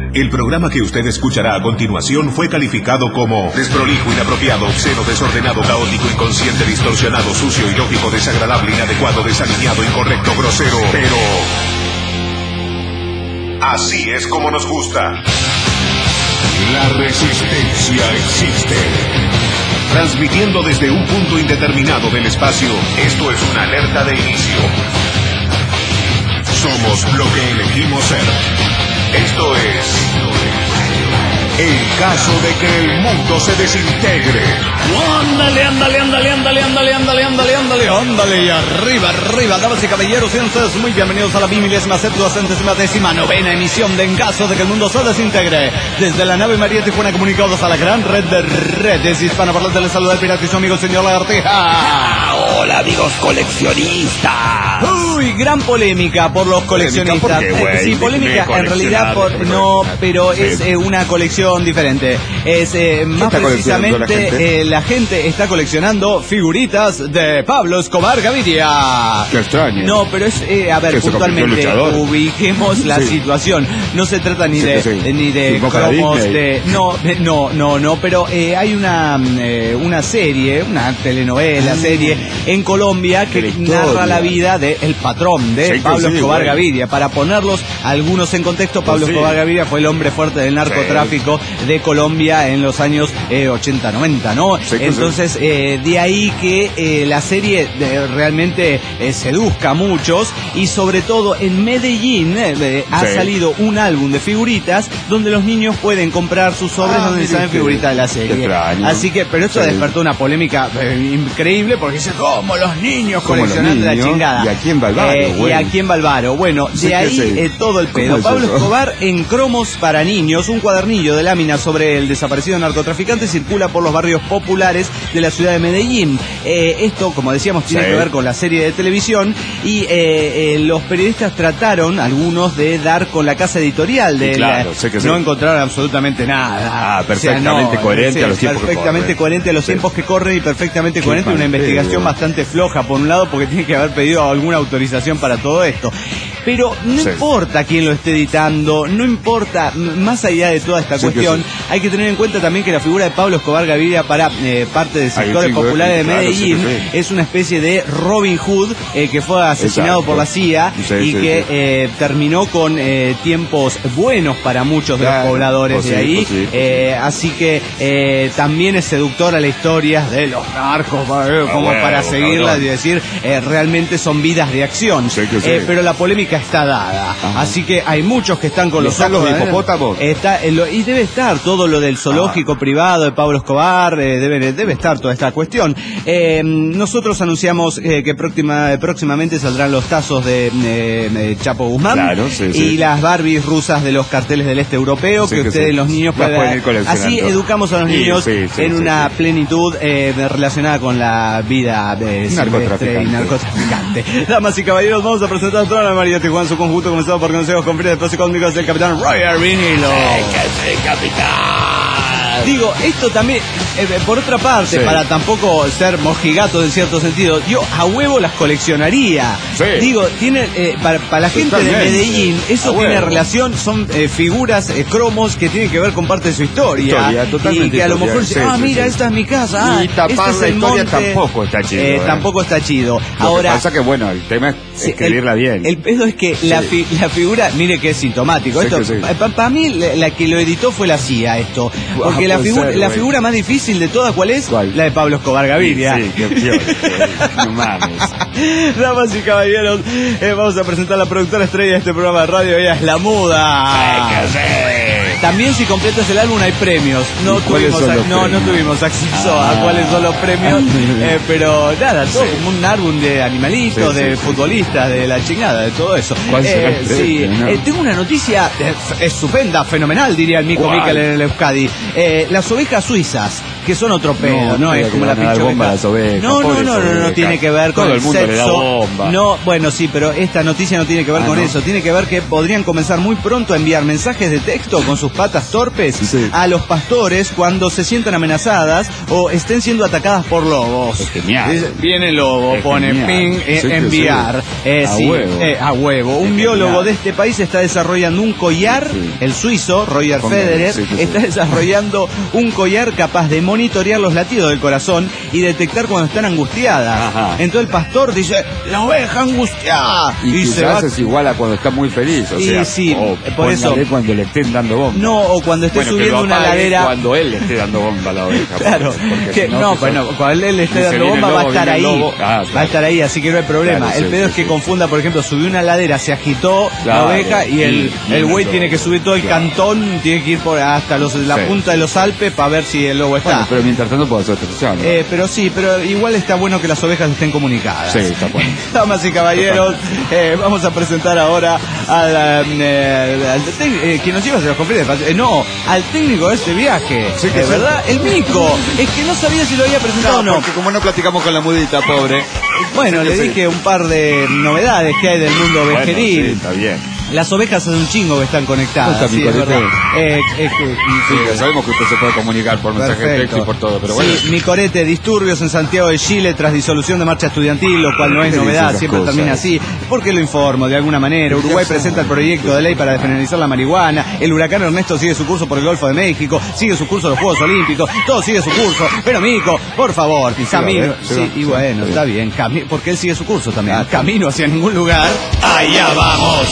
El programa que usted escuchará a continuación fue calificado como desprolijo, inapropiado, obsceno, desordenado, caótico, inconsciente, distorsionado, sucio, ilógico, desagradable, inadecuado, desalineado, incorrecto, grosero, pero así es como nos gusta. La resistencia existe. Transmitiendo desde un punto indeterminado del espacio, esto es una alerta de inicio. Somos lo que elegimos ser. Esto es el caso de que el mundo se desintegre. Ándale, ándale, ándale, ándale, ándale, ándale, ándale, ándale, ándale, y arriba, arriba, damas y caballeros, sean ustedes muy bienvenidos a la 1769ª emisión de En caso de que el mundo se desintegre. Desde la nave María Tijuana, comunicados a la gran red de redes hispanoparlantes, les saluda el pirata y su amigo señor Lagartija. Hola, amigos coleccionistas. Uy, gran polémica por los coleccionistas. ¿Por qué, güey? Sí, polémica en realidad no, pero es una colección diferente. Es más precisamente la gente está coleccionando figuritas de Pablo Escobar Gaviria. Qué extraño. No, pero es a ver, puntualmente ubiquemos la situación. No se trata ni de cromos de no, pero hay una serie, una telenovela, serie en Colombia que narra la vida del patrón de Pablo Escobar Gaviria. Para ponerlos algunos en contexto, Pablo Escobar Gaviria fue el hombre fuerte del narcotráfico de Colombia en los años 80-90, ¿no? Entonces, de ahí que la serie realmente seduzca a muchos, y sobre todo en Medellín ha salido un álbum de figuritas donde los niños pueden comprar sus sobres donde salen figuritas de la serie. Así que, pero esto despertó una polémica increíble, porque dice, ¿cómo los niños coleccionando la chingada? ¿Y a quién va el varo? ¿Y a quién va el varo? Bueno, de ahí todo el pedo. Pablo Escobar en cromos para niños, un cuadernillo de láminas sobre el desaparecido narcotraficante circula por los barrios populares de la ciudad de Medellín. Esto, como decíamos, tiene que ver con la serie de televisión, y los periodistas trataron, algunos, de dar con la casa editorial de no encontraron absolutamente nada. Perfectamente coherente a los tiempos que corren. Perfectamente coherente a los tiempos que corren, y perfectamente coherente una investigación bastante floja, por un lado, porque tiene que haber pedido alguna autorización para todo esto. Pero no importa quién lo esté editando, no importa, más allá de toda esta cuestión, hay que tener en cuenta también que la figura de Pablo Escobar Gaviria para parte de sectores populares de Medellín es una especie de Robin Hood que fue asesinado por la CIA y que terminó con tiempos buenos para muchos de los pobladores de ahí. Así que también es seductora la historia de los narcos, como para seguirla y decir, realmente son vidas de acción. Pero la polémica está dada. Así que hay muchos que están con los ojos de hipopótamos. Y debe estar todo lo del zoológico privado de Pablo Escobar, debe estar toda esta cuestión. Nosotros anunciamos que próximamente saldrán los tazos de Chapo Guzmán y las Barbies rusas de los carteles del este europeo, que ustedes, los niños, pueden ir coleccionando. Así educamos a los niños en una plenitud relacionada con la vida narcotraficante. Damas y caballeros, vamos a presentar toda la María Tijuana en su conjunto, comenzado por consejos con fines de pros y cósmicos del capitán Roger Vinilo. Digo, esto también, por otra parte, para tampoco ser mojigato en cierto sentido, yo a huevo las coleccionaría. Digo, tiene para la gente de Medellín, eso tiene relación, son figuras, cromos que tienen que ver con parte de su historia. Y que a lo mejor mira, esta es mi casa. Y tapar la historia tampoco está chido. Tampoco está chido. Ahora, pasa que, bueno, el tema es escribirla bien. El pedo es que la figura, mire que es sintomático. Esto, para mí, la que lo editó fue la CIA, esto. Porque la figura más difícil de todas, ¿cuál es? La de Pablo Escobar Gaviria. No mames. Damas y caballeros, vamos a presentar a la productora estrella de este programa de radio. Ella es La Muda. También, si completas el álbum, hay premios. No tuvimos acceso a cuáles son los premios, pero nada, todo como un álbum de animalitos, de futbolistas, de la chingada, de todo eso. Tengo una noticia estupenda, fenomenal, diría el mico Mikel en el Euskadi. Las ovejas suizas, que son otro pedo, no es como la pinche bomba a las ovejas. No tiene que ver con todo el mundo sexo. Le da bomba. No, bueno, sí, pero esta noticia no tiene que ver con eso. Tiene que ver que podrían comenzar muy pronto a enviar mensajes de texto con sus patas torpes a los pastores cuando se sientan amenazadas o estén siendo atacadas por lobos. Es genial. Viene el lobo, pone ping, enviar. A huevo. Un biólogo de este país está desarrollando un collar, el suizo, Roger Federer, está desarrollando un collar capaz de monitorear los latidos del corazón y detectar cuando están angustiadas. Entonces el pastor dice, la oveja angustiada. Y se va... es igual a cuando está muy feliz. O sea, por eso. Cuando le estén dando bomba. No, o cuando esté subiendo una ladera. Cuando él le esté dando bomba a la oveja. Claro. Cuando él le esté dando bomba va a estar ahí. Va a estar ahí, así que no hay problema. El pedo es que confunda, por ejemplo, subió una ladera, se agitó la oveja y el güey tiene que subir todo el cantón, tiene que ir hasta la punta de los Alpes para ver si el lobo está. Bueno, pero mientras tanto puede hacer otra opción. Pero igual está bueno que las ovejas estén comunicadas. Sí, está bueno. Damas y caballeros, vamos a presentar ahora al quien nos lleva a los conflictos. Al técnico de este viaje. Sí, ¿verdad? El Mico. Es que no sabía si lo había presentado o no. Porque como no platicamos con la mudita, pobre. Bueno, le dije un par de novedades que hay del mundo vejeril. Sí, está bien. Las ovejas hace un chingo que están conectadas. Sí, es verdad. Sabemos que usted se puede comunicar por mensaje de texto y por todo, pero bueno. Sí, mi corete, disturbios en Santiago de Chile tras disolución de marcha estudiantil, lo cual no es novedad, siempre termina así. Porque lo informo de alguna manera. Uruguay presenta el proyecto de ley para despenalizar la marihuana. El huracán Ernesto sigue su curso por el Golfo de México, sigue su curso de los Juegos Olímpicos, todo sigue su curso. Pero Mico, por favor, camino. Está bien, porque él sigue su curso también. Camino hacia ningún lugar. Allá vamos.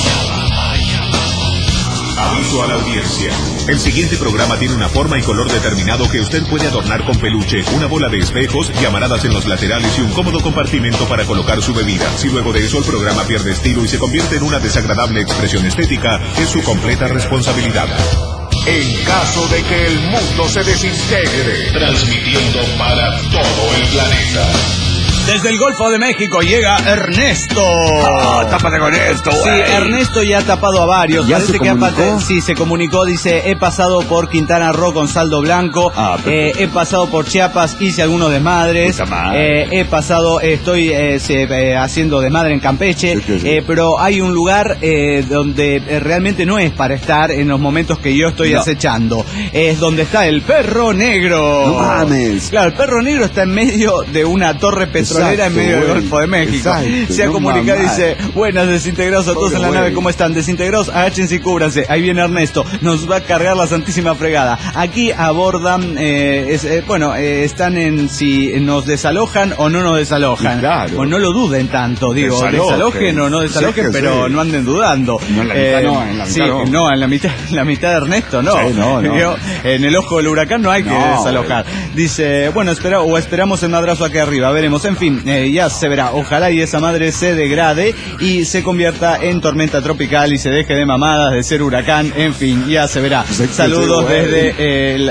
Aviso a la audiencia. El siguiente programa tiene una forma y color determinado que usted puede adornar con peluche, una bola de espejos, llamaradas en los laterales y un cómodo compartimento para colocar su bebida. Si luego de eso el programa pierde estilo y se convierte en una desagradable expresión estética, es su completa responsabilidad. En caso de que el mundo se desintegre, transmitiendo para todo el planeta. Desde el Golfo de México llega Ernesto. Tápate con esto, güey. Sí, Ernesto ya ha tapado a varios. Parece que se comunicó, dice, he pasado por Quintana Roo con saldo blanco, he pasado por Chiapas, hice algunos desmadres, estoy haciendo desmadre en Campeche, pero hay un lugar donde realmente no es para estar en los momentos que yo estoy acechando. Es donde está el Perro Negro. No mames. Claro, el Perro Negro está en medio de una torre petrolera en medio del Golfo de México. Se ha comunicado, dice, buenas desintegrados a todos en la nave, ¿cómo están? Desintegrados, agáchense y cúbranse. Ahí viene Ernesto, nos va a cargar la santísima fregada. Aquí abordan, están en si nos desalojan o no nos desalojan. Claro. O no lo duden tanto, digo, desalojen o no desalojen, pero no anden dudando. No, en la mitad no, en la mitad de Ernesto, no. Sí, no. En el ojo del huracán no hay que desalojar. Dice, bueno, esperamos el madrazo aquí arriba, veremos. En fin, ya se verá. Ojalá y esa madre se degrade y se convierta en tormenta tropical y se deje de mamadas de ser huracán. En fin, ya se verá. Saludos desde el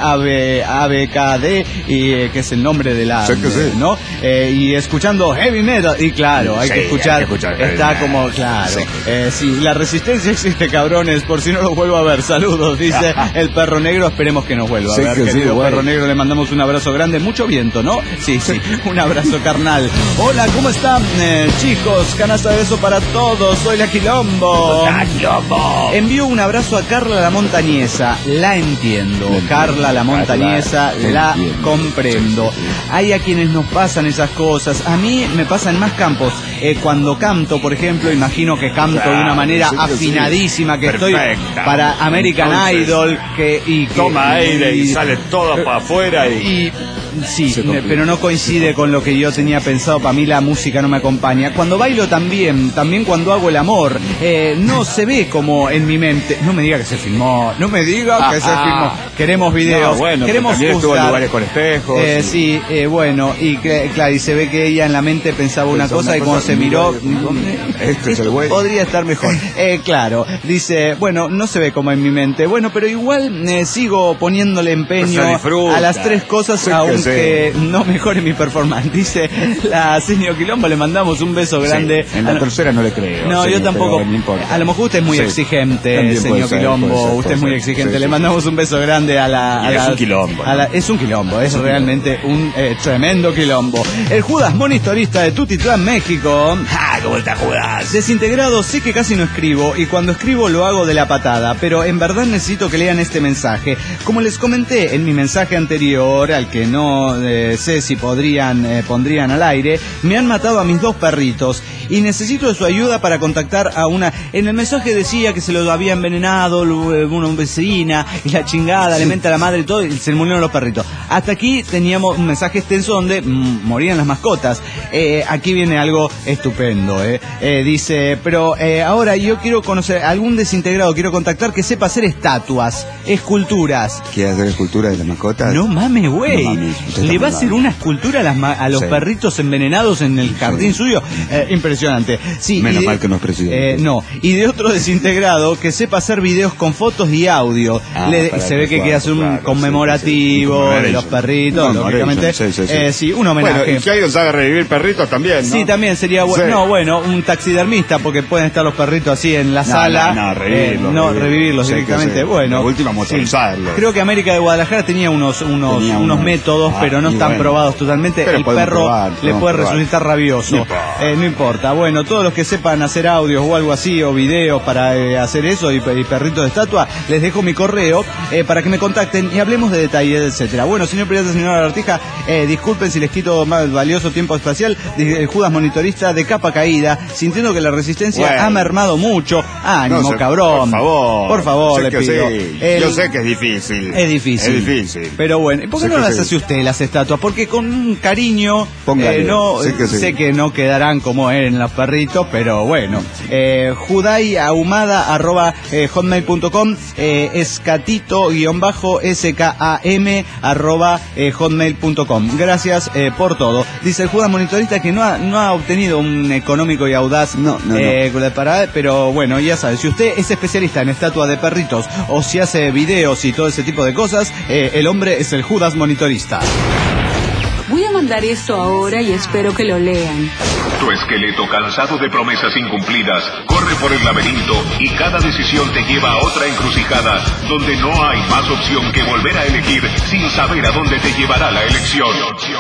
ABKD, y que es el nombre de la... ¿no? Y escuchando heavy metal. Y claro, hay que escuchar. Está como, claro. Sí, la resistencia existe, cabrones, por si no lo vuelvo a ver. Saludos, dice el Perro Negro. Esperemos que nos vuelva a ver, querido Perro Negro. Le mandamos un abrazo grande. Mucho viento, ¿no? Sí. Un abrazo, carnal. Hola, ¿cómo están, chicos? Canasta de beso para todos. Soy la Quilombo. Envío un abrazo a Carla la Montañesa. La entiendo. Carla la Montañesa, la comprendo. Hay a quienes nos pasan esas cosas. A mí me pasa en más campos. Cuando canto, por ejemplo, imagino que canto de una manera afinadísima, que estoy para American Idol, que toma aire y sale todo para afuera sí, pero no coincide con lo que yo tenía pensado. Para mí la música no me acompaña. Cuando bailo también cuando hago el amor, no se ve como en mi mente. No me diga que se filmó, no me diga que se filmó. Queremos videos, queremos estuvo en lugares con espejos. Bueno, y claro, y se ve que ella en la mente pensaba una cosa y cuando se miró, podría estar mejor. Claro, dice, bueno, no se ve como en mi mente. Bueno, pero igual sigo poniéndole empeño a las tres cosas, aunque que no mejore mi performance. Dice la señor Quilombo, le mandamos un beso grande. En la tercera no le creo. No, yo tampoco. No importa. A lo mejor usted es muy exigente, señor Quilombo. Usted es muy exigente. Le mandamos un beso grande a la... es un quilombo. Es un quilombo, es realmente un tremendo quilombo. El Judas monitorista de Tutitlán, México. ¿Cómo está Judas? Desintegrado, sé que casi no escribo y cuando escribo lo hago de la patada, pero en verdad necesito que lean este mensaje. Como les comenté en mi mensaje anterior, al que no sé si pondrían al aire, me han matado a mis 2 perritos y necesito de su ayuda para contactar a una... En el mensaje decía que se lo había envenenado una vecina y la chingada, le menta a la madre y todo, y se le murieron los perritos. Hasta aquí teníamos un mensaje extenso donde morían las mascotas. Aquí viene algo estupendo. Dice, pero ahora yo quiero conocer algún desintegrado, quiero contactar que sepa hacer estatuas, esculturas. ¿Quiere hacer esculturas de las mascotas? No mames, güey. ¿Le va a hacer una escultura a los perritos envenenados en el jardín suyo? Impresionante. Sí, menos mal que no es presidente. No. Y de otro desintegrado que sepa hacer videos con fotos y audio. Se ve que quiere hacer un conmemorativo de los perritos, lógicamente. Sí, un homenaje. Bueno, y si alguien sabe revivir perritos también, ¿no? Sí, también sería bueno. Sí. No, bueno, un taxidermista, porque pueden estar los perritos así en la sala. Revivirlos directamente. Bueno, la última motorizarlos. Creo que América de Guadalajara tenía unos métodos, pero no están probados totalmente. Pero el perro le puede resucitar rabioso. No importa. Bueno, todos los que sepan hacer audios o algo así, o videos para hacer eso, y perritos de estatua, les dejo mi correo para que me contacten y hablemos de detalles, etcétera. Bueno, señor Pirata, señora Lagartija, disculpen si les quito más valioso tiempo espacial. El Judas monitorista de capa caída, sintiendo que la resistencia ha mermado mucho. Ánimo, cabrón. Por favor, le pido. Yo sé que es difícil. Es difícil. Pero bueno, ¿por qué no las hace usted las estatuas? Porque con un cariño, sé que no quedarán como en los perritos, pero bueno. judaiahumada@hotmail.com, escatito_skam@hotmail.com. Gracias por todo. Dice el Judas monitorista que no ha obtenido un económico y audaz pero bueno, ya sabe, si usted es especialista en estatuas de perritos o si hace videos y todo ese tipo de cosas, el hombre es el Judas monitorista. Voy a mandar esto ahora y espero que lo lean. Tu esqueleto, cansado de promesas incumplidas, corre por el laberinto y cada decisión te lleva a otra encrucijada donde no hay más opción que volver a elegir sin saber a dónde te llevará la elección.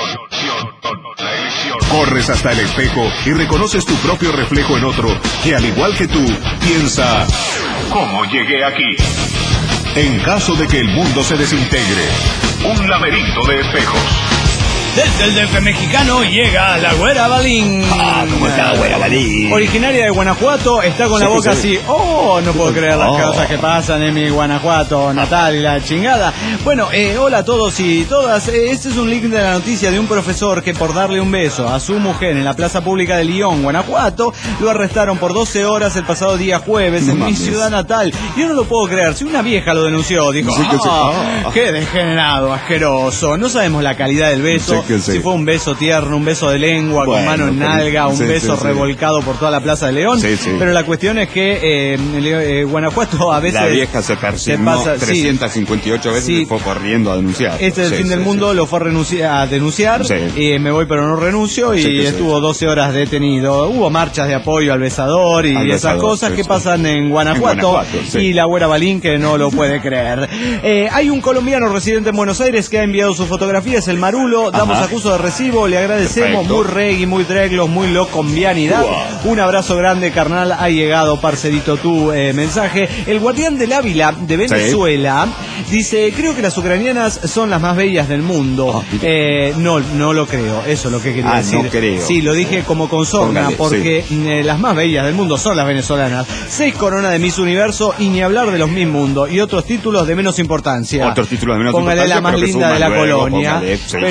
Corres hasta el espejo y reconoces tu propio reflejo en otro que, al igual que tú, piensa: ¿cómo llegué aquí? En caso de que el mundo se desintegre, un laberinto de espejos. Desde el DF mexicano llega la Güera Balín. ¿Cómo está la Güera Balín? Originaria de Guanajuato, está con la boca así. No puedo creer las cosas que pasan en mi Guanajuato natal y la chingada. Bueno, hola a todos y todas. Este es un link de la noticia de un profesor que, por darle un beso a su mujer en la plaza pública de Lyon, Guanajuato, lo arrestaron por 12 horas el pasado día jueves en mi ciudad natal. Yo no lo puedo creer. Si una vieja lo denunció, dijo: qué degenerado, asqueroso. No sabemos la calidad del beso. Si fue un beso tierno, un beso de lengua, con mano en nalga, un beso revolcado por toda la Plaza de León. Pero la cuestión es que Guanajuato a veces... La vieja se persignó 358 veces y fue corriendo a denunciar. Este es el fin del mundo, lo fue a denunciar. Me voy pero no renuncio y estuvo 12 horas detenido. Hubo marchas de apoyo al besador y esas cosas que pasan en Guanajuato. Y la Güera Balín que no lo puede creer. Hay un colombiano residente en Buenos Aires que ha enviado sus fotografías, el Marulo. Damos acuso de recibo, le agradecemos. Muy reggae, muy dreglos, muy locombianidad. Un abrazo grande, carnal. Ha llegado, parcerito, tu mensaje. El guardián del Ávila de Venezuela dice: creo que las ucranianas son las más bellas del mundo. No lo creo, eso es lo que quería decir. No creo. Sí, lo dije como con sorna, porque las más bellas del mundo son las venezolanas. 6 coronas de Miss Universo y ni hablar de los Miss Mundo y otros títulos de menos importancia. Otros títulos de menos importancia. Póngale la más linda de la colonia. Pero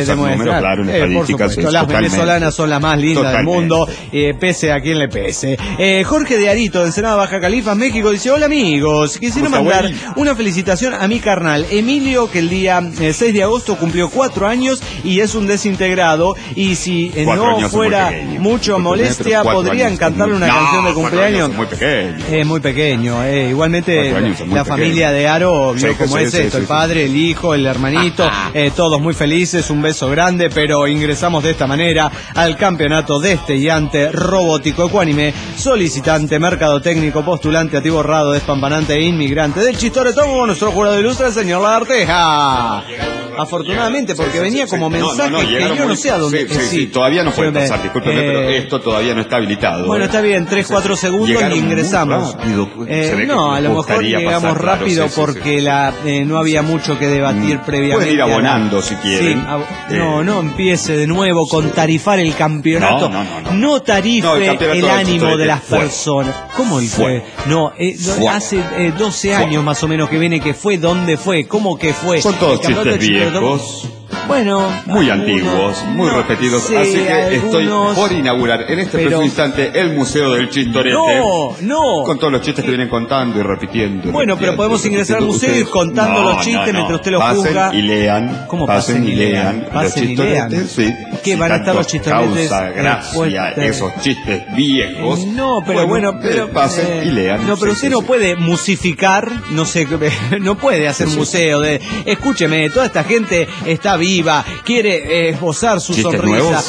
demuestra. Claro, por supuesto, las venezolanas son las más lindas del mundo, pese a quien le pese. Jorge de Arito, de Ensenada, Baja California, México, dice: hola amigos, quisiera mandar una felicitación a mi carnal Emilio, que el día 6 de agosto cumplió 4 años y es un desintegrado, y si no fuera mucho molestia, podrían cantarle una canción de cumpleaños. Muy pequeño. Igualmente la familia de Aro vio cómo es esto, el padre, el hijo, el hermanito, todos muy felices, un beso grande, pero ingresamos de esta manera al campeonato destellante, robótico, ecuánime, solicitante, mercadotécnico, postulante, atiborrado, despampanante e inmigrante del Chistoretón, con nuestro jurado ilustre, el señor Lagarteja. Afortunadamente, porque venía como mensaje que yo no sé a dónde. Sí, todavía no puede pasar, discúlpeme, pero esto todavía no está habilitado. Bueno, está bien, 3-4 segundos y ingresamos. No, a lo mejor llegamos rápido porque no había mucho que debatir previamente. Pueden ir abonando si quieren. No empiece de nuevo con tarifar el campeonato. No tarife el ánimo de las personas. ¿Cómo el fue? No, hace 12 años más o menos que viene que fue. ¿Dónde fue? ¿Cómo que fue? Son todos chistes viejos. Bueno, muy antiguos, muy repetidos, así que estoy por inaugurar en este preciso instante el Museo del Chistorete. Con todos los chistes que vienen contando y repitiendo. Bueno, pero podemos ingresar al museo y ir contando los chistes mientras usted los juzga. Pasen y lean. ¿Cómo pasen y lean? Pasen y lean. Sí. ¿Qué van a estar los chistoretes? Causa gracia esos chistes viejos. No, pero pasen y lean. No, pero usted no puede musificar, no puede hacer museo de. Escúcheme, toda esta gente está viva, quiere esbozar su sonrisa.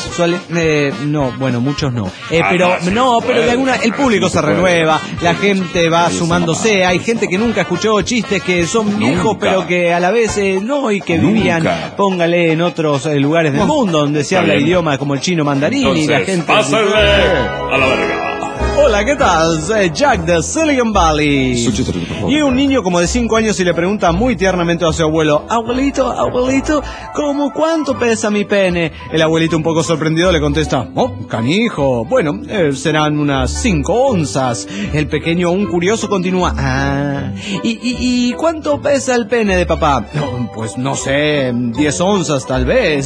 No, bueno, muchos no. Pero de alguna, el público se renueva, la gente va sumándose, hay gente que nunca escuchó chistes que son viejos, pero que a la vez y que vivían, póngale, en otros lugares del mundo donde se habla idiomas como el chino mandarín. Entonces, y la gente. ¡Pásenle a la verga! Hola, ¿qué tal? Soy Jack de Silicon Valley. Y un niño como de 5 años y le pregunta muy tiernamente a su abuelo: abuelito, ¿cuánto pesa mi pene? El abuelito, un poco sorprendido, le contesta: canijo, bueno, serán unas 5 onzas. El pequeño, un curioso, continúa: ¿y cuánto pesa el pene de papá? Pues no sé, 10 onzas tal vez.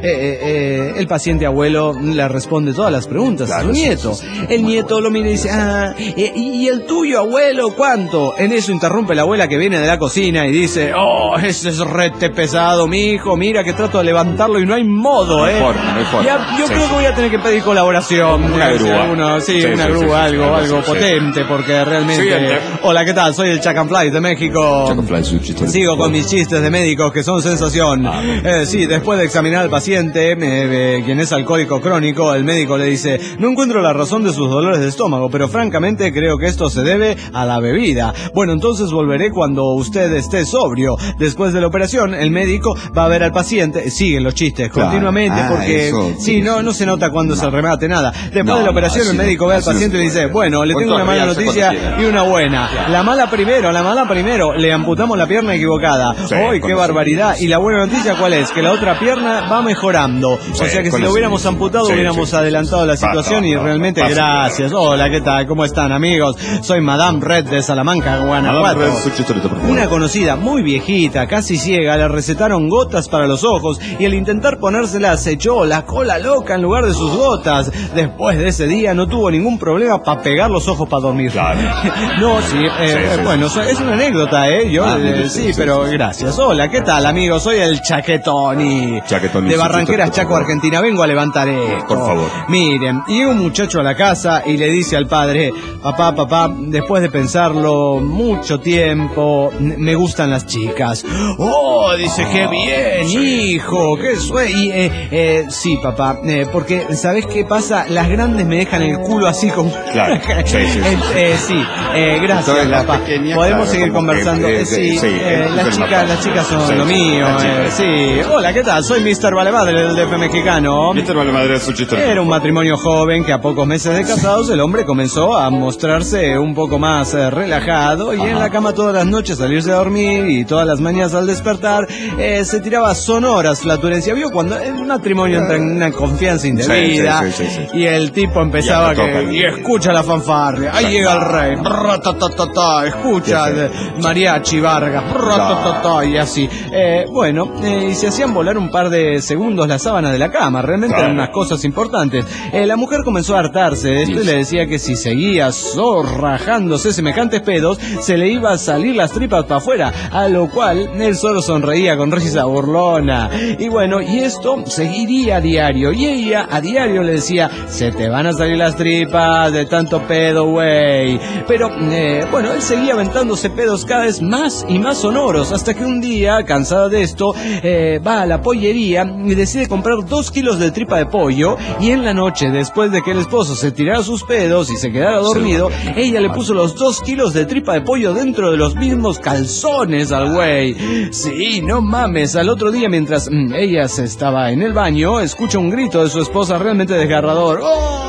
El paciente abuelo le responde todas las preguntas a su nieto. El nieto lo mira y dice: ¿y el tuyo, abuelo, cuánto? En eso interrumpe la abuela, que viene de la cocina, y dice: ese es rete pesado, mi hijo, mira que trato de levantarlo y no hay modo, No hay forma. Yo creo que voy a tener que pedir colaboración. Una grúa. Una grúa, algo potente, porque realmente. Siguiente. Hola, ¿qué tal? Soy el Chuck and Fly de México. Sigo con mis chistes de médicos que son sensación. Después de examinar al paciente, quien es alcohólico crónico, el médico le dice: no encuentro la razón de sus dolores de estómago, pero francamente creo que esto se debe a la bebida. Bueno, entonces volveré cuando usted esté sobrio. Después de la operación, el médico va a ver al paciente. Siguen los chistes continuamente, porque no se nota cuando es el remate, nada. Después de la operación, el médico ve al paciente y le dice: bueno, le tengo una mala noticia y una buena. La mala primero, le amputamos la pierna equivocada. ¡Uy, qué barbaridad! Y la buena noticia, ¿cuál es? Que la otra pierna va mejorando. O sea que si lo hubiéramos amputado, hubiéramos adelantado la situación. Y realmente, gracias. Hola, ¿qué tal? ¿Cómo están, amigos? Soy Madame Red de Salamanca, Guanajuato. Una conocida, muy viejita, casi ciega, le recetaron gotas para los ojos y al intentar ponérselas se echó la cola loca en lugar de sus gotas. Después de ese día no tuvo ningún problema para pegar los ojos para dormir. Claro. Bueno, es una anécdota, pero gracias. Hola, ¿qué tal, amigos? Soy el Chaquetoni. De Barranqueras, Chaco, Argentina. Vengo a levantar esto. Por favor. Miren, llega un muchacho a la casa y le dice al padre: papá, después de pensarlo mucho tiempo, me gustan las chicas. Dice: qué bien, hijo, qué sueño. Sí, papá, porque ¿sabés qué pasa? Las grandes me dejan el culo así como. Claro. Gracias, papá. Podemos seguir conversando. Las chicas son lo mío. Hola, ¿qué tal? Soy Mr. Valemadre del DF mexicano. Mr. Valemadre es un chiste. Era un matrimonio joven que a pocos meses de casados el hombre comenzó a mostrarse un poco más relajado y en la cama todas las noches salirse a dormir y todas las mañanas al despertar se tiraba sonoras flatulencias. Vio cuando el matrimonio entra en una confianza indebida y el tipo empezaba y escucha la fanfarria, ahí llega el rey, escucha mariachi Vargas, y así. Y se hacían volar un par de segundos la sábana de la cama, realmente eran unas cosas importantes. La mujer comenzó a hartarse de esto y le decía que si seguía zorrajándose semejantes pedos, se le iba a salir las tripas para afuera, a lo cual él solo sonreía con risa burlona. Y esto seguiría a diario, y ella a diario le decía, se te van a salir las tripas de tanto pedo, güey. Pero, él seguía aventándose pedos cada vez más y más sonoros, hasta que un día, cansada de esto, va a la pollería y decide comprar 2 kilos de tripa de pollo, y en la noche, después de que el esposo se tirara sus pedos y se quedara dormido, ella le puso los 2 kilos de tripa de pollo dentro de los mismos calzones al güey. Sí, no mames. Al otro día, mientras ella se estaba en el baño, escucha un grito de su esposa realmente desgarrador.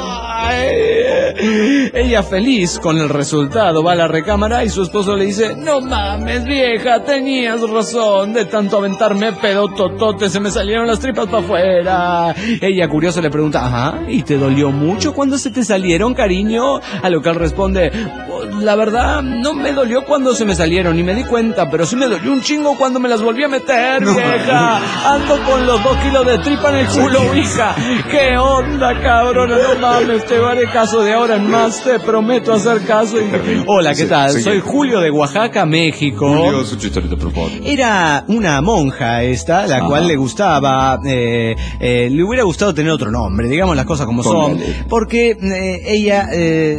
Ella feliz con el resultado va a la recámara y su esposo le dice, no mames vieja, tenías razón, de tanto aventarme pedo totote se me salieron las tripas para afuera. Ella curiosa le pregunta, ajá, ¿y te dolió mucho cuando se te salieron, cariño? A lo que él responde, la verdad no me dolió cuando se me salieron y me di cuenta, pero sí me dolió un chingo cuando me las volví a meter, vieja. Ando con los 2 kilos de tripa en el culo, hija. ¿Qué onda, cabrón? No mames, te haré caso de ahora en más, te prometo hacer caso. Hola, ¿qué tal? Soy Julio de Oaxaca, México. Julio, su chistorito, por favor. Era una monja esta, la cual le gustaba, le hubiera gustado tener otro nombre, digamos las cosas como son, porque ella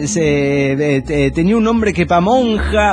tenía un nombre que para monja,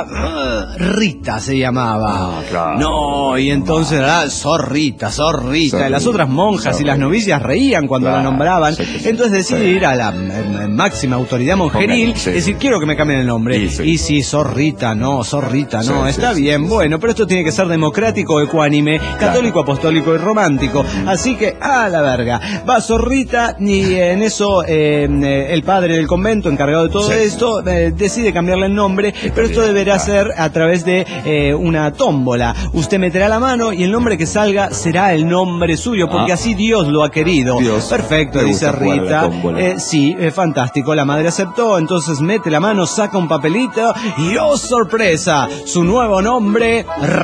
Rita se llamaba. Claro. No, y entonces era Zorrita. Y las otras monjas y las novicias reían cuando la nombraban. Entonces decide ir a la máxima autoridad monjeril, decir, quiero que me cambien el nombre. Y si Zorrita no, está bien, bueno, pero esto tiene que ser democrático, ecuánime, católico, apostólico y romántico. Así que, a la verga, va Zorrita y en eso el padre del convento, encargado de todo esto, decide cambiarle el nombre, pero esto deberá ser a través de una tómbola. Usted meterá la mano y el nombre que salga será el nombre suyo, porque así Dios lo ha querido. Perfecto, dice Rita. Sí, fantástico, la madre aceptó, entonces mete la mano, saca un papelito y ¡oh, sorpresa! Su nuevo nombre,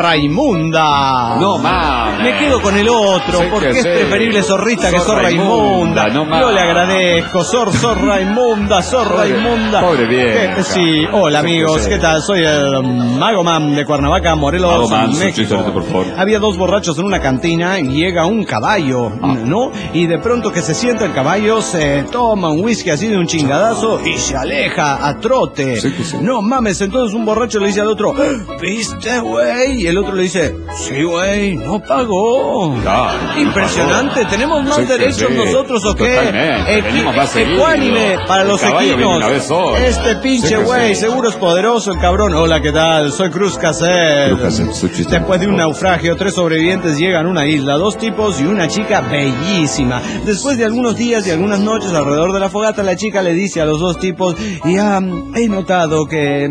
Raimunda. No mames. Me quedo con el otro, porque es preferible Zorrita que Sor Raimunda. Yo le agradezco, Sor Raimunda. Pobre vieja. Sí, hola amigos, ¿qué tal? Soy el Mago Man de Cuernavaca, Morelos, México. Por favor. Había 2 borrachos en una cantina y llega un caballo, ¿no? Y de pronto que se sienta el caballo, se toma un whisky así de un chingadazo y se aleja a trote. No mames, entonces un borracho le dice al otro, ¿viste, güey? Y el otro le dice, sí, güey, no pagó. Impresionante, ¿tenemos más derechos nosotros o qué? Ecuánime para los equinos. Este pinche güey, seguro es poderoso el cabrón. Hola, ¿qué tal? Soy Cruz Cassette. Después de un naufragio, 3 sobrevivientes llegan a una isla, 2 tipos y una chica bellísima. Después de algunos días y algunas noches alrededor de la fogata, la chica le dice a los 2 tipos, ya he notado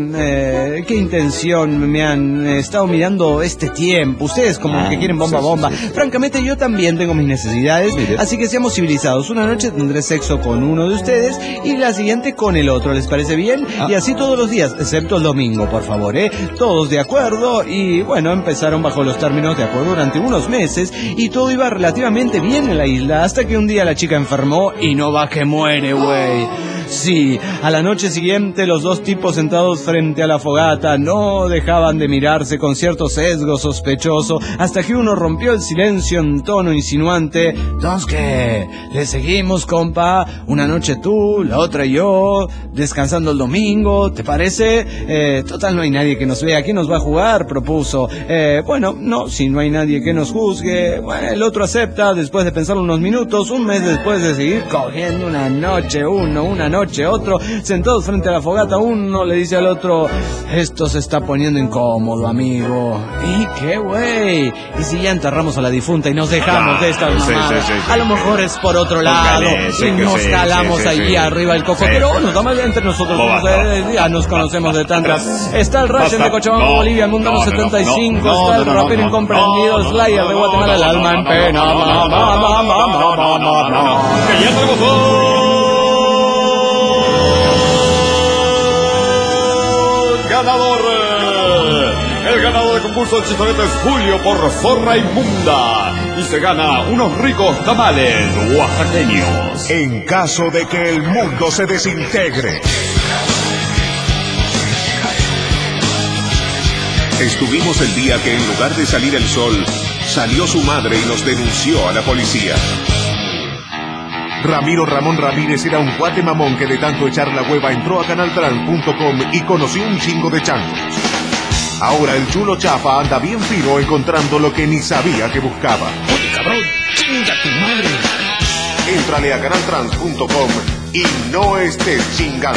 que qué intención me han estado mirando este tiempo. Ustedes como que quieren bomba. Francamente yo también tengo mis necesidades, así que seamos civilizados. Una noche tendré sexo con uno de ustedes y la siguiente con el otro. ¿Les parece bien? Y así todos los días, excepto el domingo, por favor, todos de acuerdo. Y bueno, empezaron bajo los términos de acuerdo durante unos meses y todo iba relativamente bien en la isla, hasta que un día la chica enfermó y no va que muere, güey. Sí, a la noche siguiente los 2 tipos sentados frente a la fogata no dejaban de mirarse con cierto sesgo sospechoso, hasta que uno rompió el silencio en tono insinuante. Entonces, ¿qué? ¿Le seguimos, compa? Una noche tú, la otra yo, descansando el domingo, ¿te parece? Total, no hay nadie que nos vea. ¿Quién nos va a jugar? Propuso. Bueno, no, si no hay nadie que nos juzgue. Bueno, el otro acepta, después de pensarlo unos minutos, un mes después de seguir cogiendo una noche noche. Otro, sentados frente a la fogata, uno le dice al otro, esto se está poniendo incómodo, amigo. ¿Y qué güey? ¿Y si ya enterramos a la difunta y nos dejamos de esta mamadas? A lo mejor es por otro lado y nos jalamos allí arriba el coco, pero nos damos entre nosotros, ya nos conocemos de tantas. Está el Rayen de Cochabamba, Bolivia, el Mundano 75, está el rapero incomprendido, el Slayer de Guatemala, el alma en pena. Que ya tenemos ganador. El ganador del concurso del Chistorete es Julio por Zorra Inmunda y se gana unos ricos tamales oaxaqueños. En caso de que el mundo se desintegre. Estuvimos el día que en lugar de salir el sol, salió su madre y nos denunció a la policía. Ramiro Ramón Ramírez era un guate mamón que de tanto echar la hueva entró a canaltrans.com y conoció un chingo de changos. Ahora el chulo chafa anda bien fino encontrando lo que ni sabía que buscaba. Oye, cabrón, chinga tu madre. Éntrale a canaltrans.com y no estés chingando.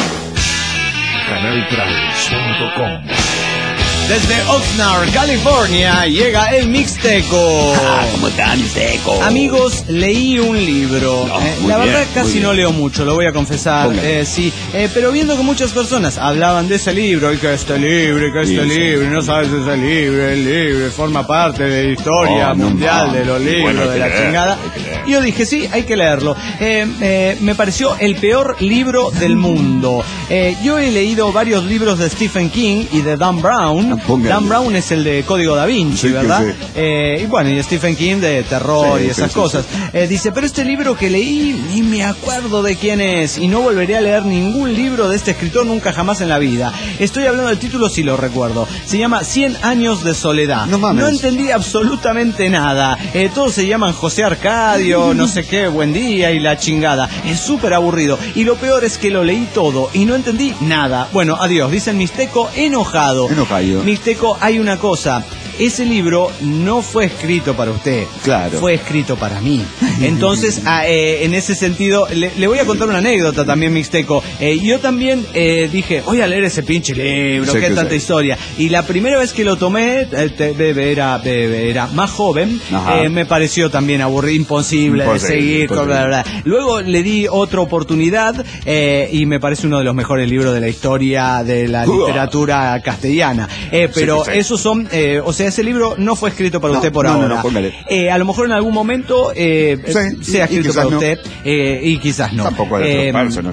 Canaltrans.com. Desde Oxnard, California, llega el Mixteco. ¿Cómo está, Mixteco? Amigos, leí un libro. La verdad casi no leo mucho, lo voy a confesar. Sí, pero viendo que muchas personas hablaban de ese libro, y que este libro, y que este libro, y no sabes de ese libro, el libro forma parte de la historia mundial de los libros, de la chingada. Y yo dije, sí, hay que leerlo. Me pareció el peor libro del mundo. Yo he leído varios libros de Stephen King y de Dan Brown. Dan Brown es el de Código Da Vinci, ¿verdad? Y bueno, y Stephen King de terror y esas cosas. Dice, pero este libro que leí, ni me acuerdo de quién es, y no volveré a leer ningún libro de este escritor nunca jamás en la vida. Estoy hablando del título, sí lo recuerdo. Se llama 100 años de soledad. No entendí absolutamente nada. Todos se llaman José Arcadio, no sé qué, buen día y la chingada. Es súper aburrido. Y lo peor es que lo leí todo y no entendí nada. Bueno, adiós, dice el Mixteco enojado. Mixteco, hay una cosa. Ese libro no fue escrito para usted. Claro. Fue escrito para mí. Entonces, en ese sentido, le voy a contar una anécdota también, Mixteco. Yo también dije, voy a leer ese pinche libro, qué tanta historia. Y la primera vez que lo tomé, era más joven, me pareció también aburrido, imposible de seguir. Luego le di otra oportunidad y me parece uno de los mejores libros de la historia de la literatura castellana. Pero esos son, o sea, ese libro no fue escrito para usted por ahora. A lo mejor en algún momento sea escrito para usted y quizás no. Tampoco es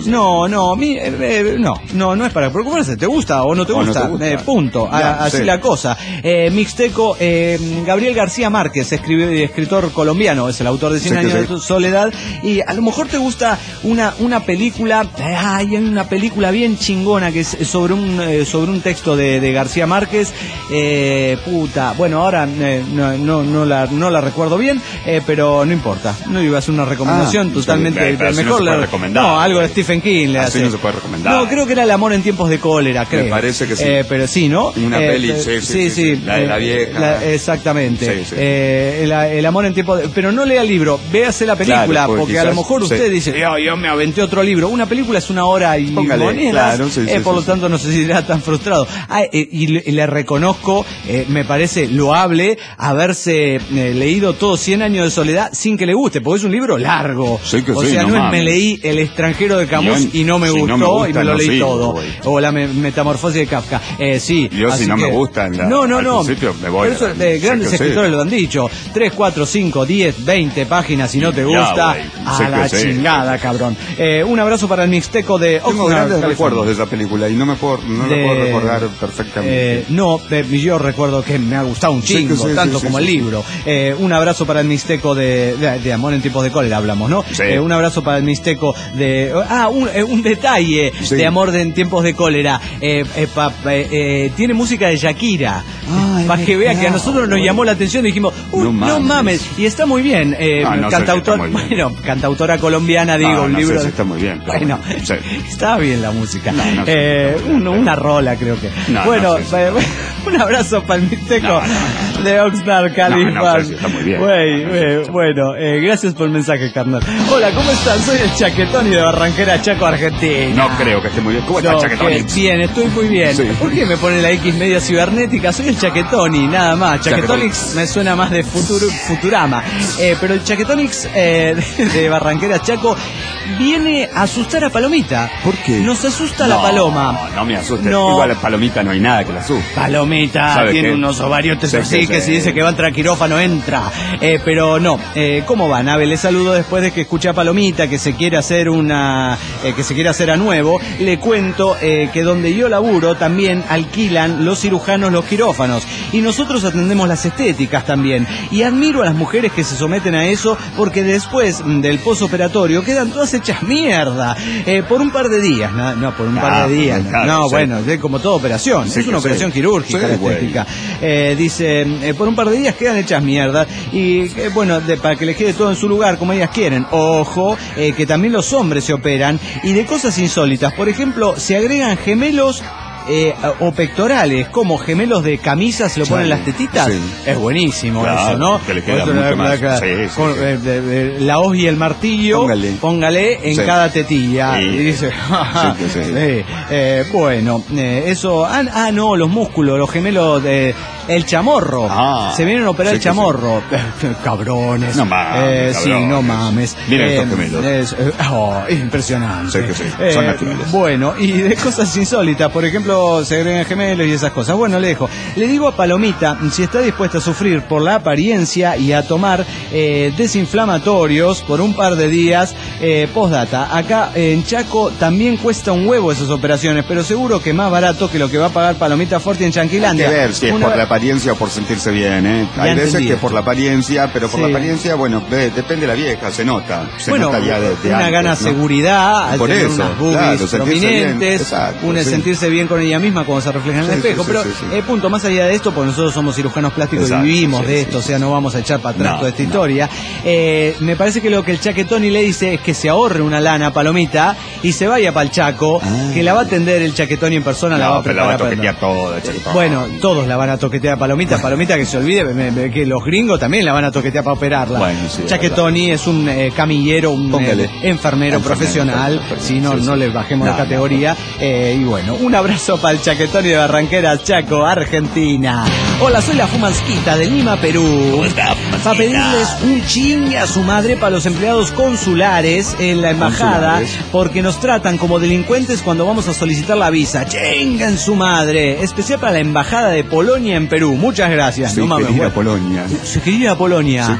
no es para preocuparse. ¿Te gusta o no te gusta? Punto. Así la cosa. Mixteco, Gabriel García Márquez, escritor colombiano, es el autor de 100 años de soledad, y a lo mejor te gusta una película, hay una película bien chingona que es sobre un texto de García Márquez, bueno, ahora no la recuerdo bien, pero no importa. No iba a hacer una recomendación totalmente mejor. No, algo de Stephen King le hace. No se puede recomendar. No, creo que era El amor en tiempos de cólera, creo. Me parece que sí. Pero sí, ¿no? Una peli, sí. La de la vieja. Exactamente. El amor en tiempos de... Pero no lea el libro, véase la película, porque a lo mejor usted dice, yo me aventé otro libro. Una película es una hora y monedas, por lo tanto no se sentirá tan frustrado. Y le reconozco, me parece loable haberse leído todo 100 años de soledad sin que le guste, porque es un libro largo. Me leí El extranjero de Camus y no me gustó y me lo leí todo. O La metamorfosis de Kafka. Yo si no me gusta al principio me voy. Por eso grandes escritores lo han dicho. 3, 4, 5, 10, 20 páginas, si no te gusta, a la chingada, cabrón. Un abrazo para el Mixteco de Oxnard. Tengo grandes recuerdos de esa película y no lo puedo recordar perfectamente. Yo recuerdo que me ha gustado un chingo, tanto como el libro. Un abrazo para el Mixteco de Amor en tiempos de cólera, hablamos, ¿no? Un abrazo para el Mixteco de... un detalle de Amor en tiempos de cólera. Tiene música de Shakira. Para que vea que a nosotros nos llamó la atención y dijimos, no mames. Y está muy bien. Cantautora colombiana, un libro... está muy bien. Bueno, está bien la música. Una rola, creo que. Un abrazo para el Mixteco amigo de Oxnard, California. Está muy bien. Bueno, gracias por el mensaje, carnal. Hola, ¿cómo están? Soy el Chaquetoni de Barranquera, Chaco, Argentina. No creo que esté muy bien. ¿Cómo está Chaquetoni? Bien, estoy muy bien. Sí. ¿Por qué me pone la X media cibernética? Soy el Chaquetoni, nada más. Chaquetonix me suena más de Futurama. Pero el Chaquetonix de Barranquera, Chaco, viene a asustar a Palomita. ¿Por qué? Nos asusta la paloma. No me asuste. No. Igual a Palomita no hay nada que la asuste. Palomita tiene unos ovariotes así que si dice que va a entrar a quirófano, entra. Pero no. ¿Cómo va, Nave? Le saludo después de que escuché a Palomita que se quiere hacer a nuevo. Le cuento que donde yo laburo también alquilan los cirujanos los quirófanos. Y nosotros atendemos las estéticas también. Y admiro a las mujeres que se someten a eso porque después del posoperatorio quedan todas hechas mierda. Por un par de días. No, por un par de días. Claro, bueno, como toda operación. Sí, es una operación quirúrgica la estética. Dice, por un par de días quedan hechas mierda. Y bueno, para que les quede todo en su lugar como ellas quieren. Ojo, que también los hombres se operan. Y de cosas insólitas. Por ejemplo, se agregan gemelos o pectorales, como gemelos de camisa se lo ponen las tetitas. Sí. Es buenísimo, claro, eso, ¿no? Que le queda mucho más. La hoz y el martillo, póngale en cada tetilla. Sí. Y dice, bueno, eso. No, los músculos, los gemelos de el chamorro. Se vienen a operar el chamorro. Cabrones. No mames. Sí, no mames. Miren estos gemelos. Impresionante. Son naturales. Bueno, y de cosas insólitas, por ejemplo, se agregan gemelos y esas cosas. Bueno, le digo a Palomita si está dispuesta a sufrir por la apariencia y a tomar desinflamatorios por un par de días. Postdata, acá en Chaco también cuesta un huevo esas operaciones, pero seguro que más barato que lo que va a pagar Palomita Forti en Chanquilandia. Hay que ver si es por la apariencia o por sentirse bien, ¿eh? Hay veces que por la apariencia, pero por la apariencia, bueno, depende de la vieja, se nota. Nota ya de una antes, gana seguridad, al por tener eso, unas boobies prominentes, sentirse bien con ella misma cuando se refleja en el espejo. Pero punto, más allá de esto, porque nosotros somos cirujanos plásticos y vivimos de esto, o sea, no vamos a echar para atrás toda esta historia. Me parece que lo que el Chaquetoni le dice es que se ahorre una lana a Palomita y se vaya para el Chaco, que la va a atender el Chaquetoni en persona, la va a preparar. La va a toquetear toda, bueno, todos la van a toquetear a Palomita. Palomita que se olvide que los gringos también la van a toquetear para operarla. Bueno, Chaquetoni es un camillero, un enfermero profesional. Si no le bajemos la categoría. Y bueno, un abrazo para el Chaquetoni de Barranquera, Chaco, Argentina. Hola, soy la Fumasquita de Lima, Perú. Para pedirles un chingue a su madre para los empleados consulares en la embajada, porque nos tratan como delincuentes cuando vamos a solicitar la visa. Chinga en su madre. Especial para la embajada de Polonia en Perú. Muchas gracias. Se quiere ir a Polonia. Se quiere ir a Polonia.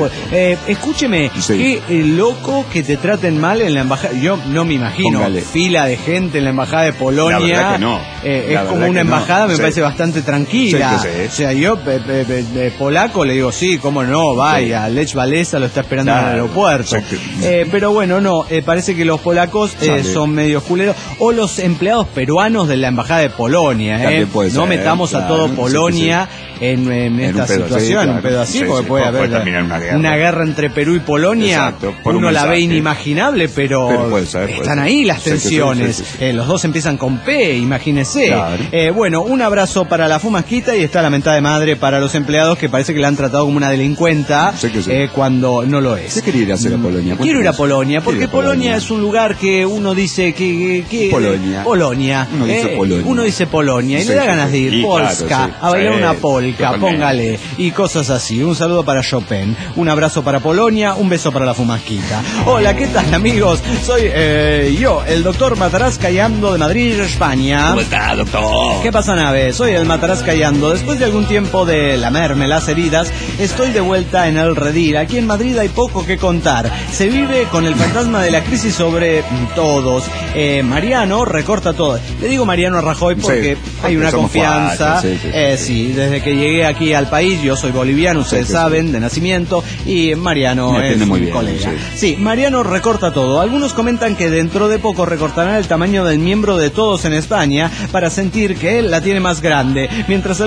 Escúcheme, qué loco que te traten mal en la embajada. Yo no me imagino fila de gente en la embajada de Polonia. La verdad que no. Es como una embajada, me parece bastante tranquila. O sea, yo de polaco le digo, sí, cómo no, vaya, Lech Walesa lo está esperando en el aeropuerto. Pero bueno, no, parece que los polacos son medio culeros. O los empleados peruanos de la embajada de Polonia. No metamos a todo Polonia en esta situación, un pedo así, porque puede haber una guerra entre Perú y Polonia. Uno la ve inimaginable, pero están ahí las tensiones. Los dos empiezan con P, imagínese. Bueno, un abrazo para la Fumasquita y está la mentada de madre para los empleados que parece que la han tratado como una delincuenta cuando no lo es. ¿Qué quería ir a hacer a Polonia? Quiero ir a Polonia, porque Polonia es un lugar que uno dice que Polonia. Uno dice Polonia y le da ganas de ir. Polska, a bailar una polka, póngale, y cosas así. Un saludo para Chopin, un abrazo para Polonia, un beso para la Fumasquita. Hola, ¿qué tal, amigos? Soy yo, el doctor Mataraz Callando de Madrid, España. ¿Cómo está, doctor? ¿Qué pasa, Nave? Soy el Mataraz Callando. Después de algún tiempo de lamerme las heridas, estoy de vuelta en el redil. Aquí en Madrid hay poco que contar. Se vive con el fantasma de la crisis sobre todos. Mariano recorta todo. Le digo Mariano a Rajoy porque hay una confianza. Sí, desde que llegué aquí al país, yo soy boliviano, ustedes saben, de nacimiento, y Mariano es un colega. Sí, Mariano recorta todo. Algunos comentan que dentro de poco recortarán el tamaño del miembro de Todos en España para sentir que él la tiene más grande, mientras algunas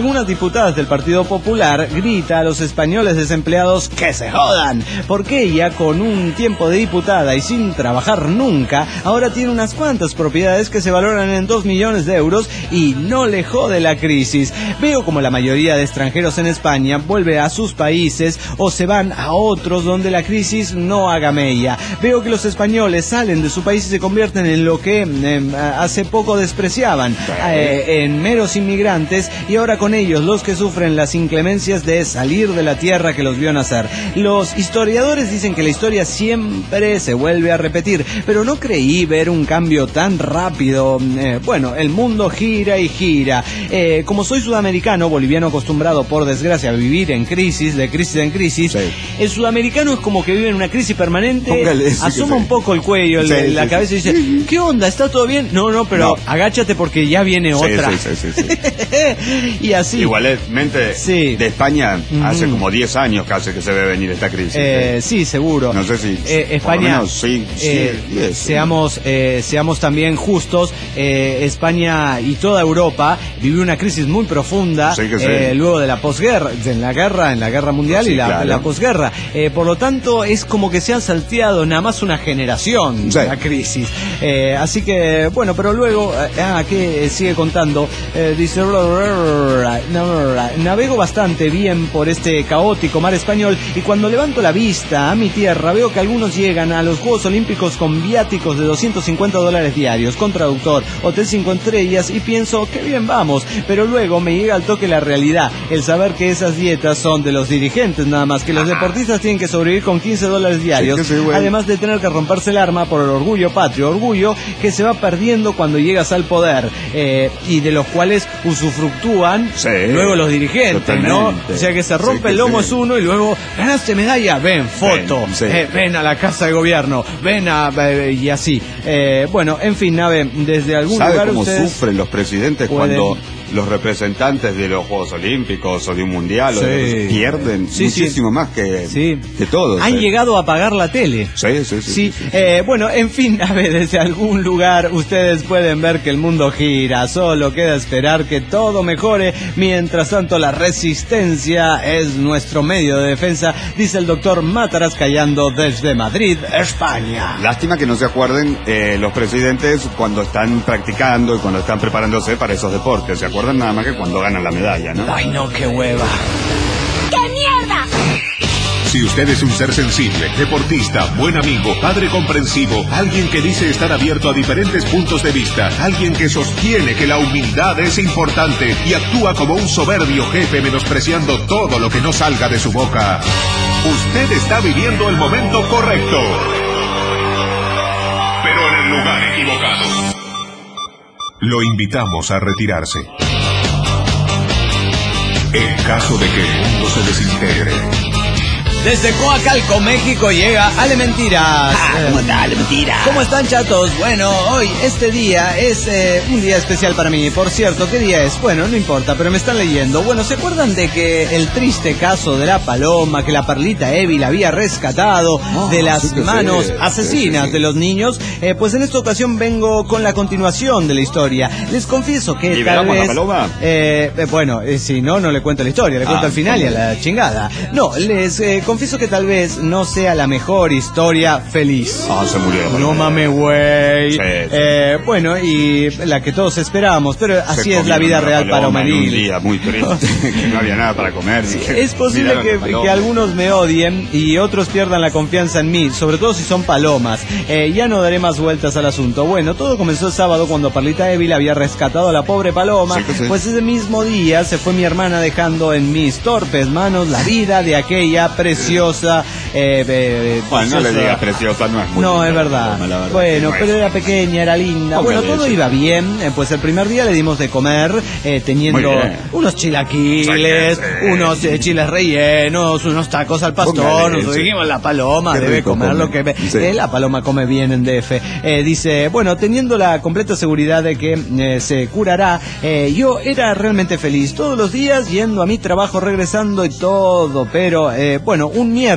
diputadas del Partido Popular grita a los españoles desempleados que se jodan, porque ella, con un tiempo de diputada y sin trabajar nunca, ahora tiene unas cuantas propiedades que se valoran en 2 millones de euros y no le jode la crisis. Veo como la mayoría de extranjeros en España vuelve a sus países o se van a otros donde la crisis no haga mella. Veo que los españoles salen de su país y se convierten en lo que hace poco despreciaban, en meros inmigrantes, y ahora con ellos los que sufren las inclemencias de salir de la tierra que los vio nacer. Los historiadores dicen que la historia siempre se vuelve a repetir, pero no creí ver un cambio tan rápido. Bueno, el mundo gira y gira. Como soy sudamericano, boliviano acostumbrado por desgracia a vivir en crisis, de crisis en crisis, el sudamericano es como que vive en una crisis permanente, asoma un poco el cuello, la cabeza y dice, ¿qué onda? ¿Está todo bien? No, pero agáchate porque ya viene otra. Y así. Igualmente, de España, hace como 10 años casi que se ve venir esta crisis. Sí, seguro. No sé si España, por lo menos, seamos también justos, España y toda Europa vivió una crisis muy profunda luego de la posguerra, en la guerra mundial y la posguerra. Por lo tanto, es como que se han salteado nada más una generación de la crisis. Así que, bueno, pero luego, que sigue contando, dice, navego bastante bien por este caótico mar español y cuando levanto la vista a mi tierra veo que algunos llegan a los Juegos Olímpicos con viáticos de $250 diarios, con traductor, hotel 5 estrellas y pienso, qué bien vamos, pero luego me llega al toque la realidad, el saber que esas dietas son de los dirigentes nada más, que los deportistas tienen que sobrevivir con $15 diarios, además de tener que romperse el arma por el orgullo patrio, orgullo que se va perdiendo cuando llegas al poder, y de los cuales usufructúan luego los dirigentes, ¿no? O sea que se rompe el lomo es uno y luego ganaste medalla, ven, foto, ven a la casa de gobierno, ven y así. Bueno, en fin, Nave, desde algún lugar ¿sabe cómo ustedes sufren los presidentes cuando los representantes de los Juegos Olímpicos o de un mundial pierden muchísimo más que todos? Han llegado a apagar la tele. Sí. Bueno, en fin, a ver, desde algún lugar ustedes pueden ver que el mundo gira, solo queda esperar que todo mejore. Mientras tanto, la resistencia es nuestro medio de defensa, dice el doctor Mataras Callando desde Madrid, España. Lástima que no se acuerden los presidentes cuando están practicando y cuando están preparándose para esos deportes. ¿Se acuerdan? Nada más que cuando ganan la medalla, ¿no? Ay, no, qué hueva. ¡Qué mierda! Si usted es un ser sensible, deportista, buen amigo, padre comprensivo, alguien que dice estar abierto a diferentes puntos de vista, alguien que sostiene que la humildad es importante y actúa como un soberbio jefe menospreciando todo lo que no salga de su boca, usted está viviendo el momento correcto, pero en el lugar equivocado. Lo invitamos a retirarse. En caso de que el mundo se desintegre. Desde Coacalco, México, llega Ale Mentiras. ¿Cómo está Ale Mentiras? ¿Cómo están, chatos? Bueno, hoy, este día es un día especial para mí. Por cierto, ¿qué día es? Bueno, no importa, pero me están leyendo. Bueno, ¿se acuerdan de que el triste caso de la paloma, que la Perlita Evi la había rescatado de las manos asesinas de los niños? Pues en esta ocasión vengo con la continuación de la historia. Les confieso que ¿liberamos tal vez... la paloma? Bueno, si no le cuento la historia, le cuento al final y a la chingada. No, les confieso que tal vez no sea la mejor historia feliz. Se murió. No mames, güey. Bueno, y la que todos esperábamos, pero así es la vida real para Omenil. Un día muy triste, que no había nada para comer. Es posible que algunos me odien y otros pierdan la confianza en mí, sobre todo si son palomas. Ya no daré más vueltas al asunto. Bueno, todo comenzó el sábado cuando Perlita Evil había rescatado a la pobre paloma. Pues ese mismo día se fue mi hermana dejando en mis torpes manos la vida de aquella preciosa. Bueno, no le digas preciosa, no es muy no, es verdad. Bueno, pero era pequeña, era linda. Bueno, todo iba bien. Pues el primer día le dimos de comer, teniendo unos chilaquiles, unos chiles rellenos, unos tacos al pastor. Nos dijimos, la paloma debe comer lo que ve. La paloma come bien en DF. Dice, bueno, teniendo la completa seguridad de que se curará, yo era realmente feliz. Todos los días yendo a mi trabajo, regresando y todo. Pero, bueno, un miércoles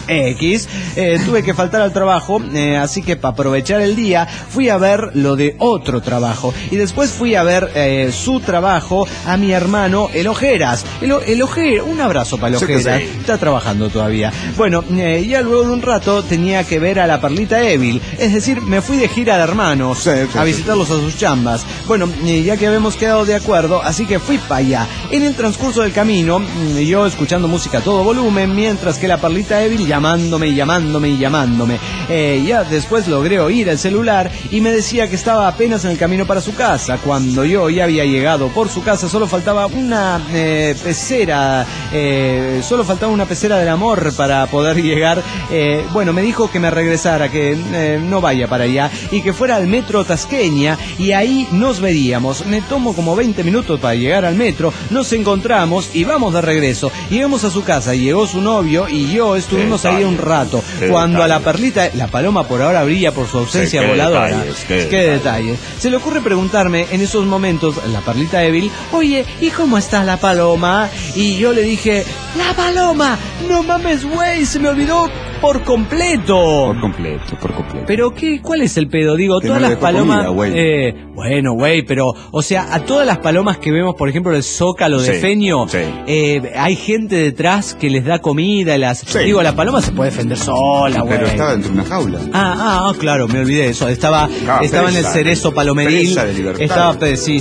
Rayos X. Tuve que faltar al trabajo, así que para aprovechar el día fui a ver lo de otro trabajo. Y después fui a ver su trabajo a mi hermano, el Ojeras. El Ojeras, un abrazo para el Ojeras. Está trabajando todavía. Bueno, ya luego de un rato tenía que ver a la Perlita Evil. Es decir, me fui de gira de hermanos a visitarlos a sus chambas. Bueno, ya que habíamos quedado de acuerdo, así que fui para allá. En el transcurso del camino, yo escuchando música a todo volumen, mientras que la Perlita Evil llamándome. Ya después logré oír el celular y me decía que estaba apenas en el camino para su casa. Cuando yo ya había llegado por su casa, solo faltaba una pecera, del amor para poder llegar. Bueno, me dijo que me regresara, que no vaya para allá y que fuera al metro Tasqueña y ahí nos veríamos. Me tomo como 20 minutos para llegar al metro, nos encontramos y vamos de regreso. Llegamos a su casa, llegó su novio y yo estuvimos ahí un rato. Cuando a la Perlita, la paloma por ahora brilla por su ausencia voladora. Qué detalles. Se le ocurre preguntarme en esos momentos, la Perlita Evil, oye, ¿y cómo está la paloma? Y yo le dije, ¡la paloma! ¡No mames, güey! Se me olvidó por completo. Por completo. ¿Pero qué? ¿Cuál es el pedo? Digo, todas las palomas... bueno, güey, pero, o sea, a todas las palomas que vemos, por ejemplo, el Zócalo de Feño, hay gente detrás que les da comida, digo, la paloma se puede defender sola, güey. Pero estaba dentro de una jaula. Claro, me olvidé de eso. Estaba en el Cerezo Palomeril. Estaba